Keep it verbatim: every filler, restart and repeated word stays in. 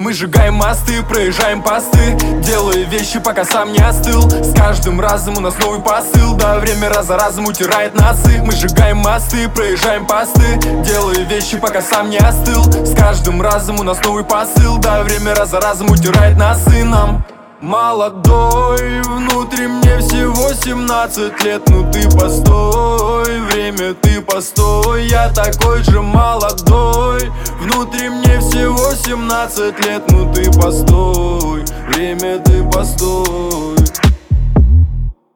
Мы сжигаем мосты, проезжаем посты, делая вещи, пока сам не остыл. С каждым разом у нас новый посыл, да время раз за разом утирает носы. Мы сжигаем мосты, проезжаем посты, делая вещи, пока сам не остыл. С каждым разом у нас новый посыл, да время раз за разом утирает носы нам. Молодой, внутри мне всего семнадцать лет, ну ты постой, время ты постой. Я такой же молодой, внутри мне всего семнадцать лет, ну ты постой, время ты постой.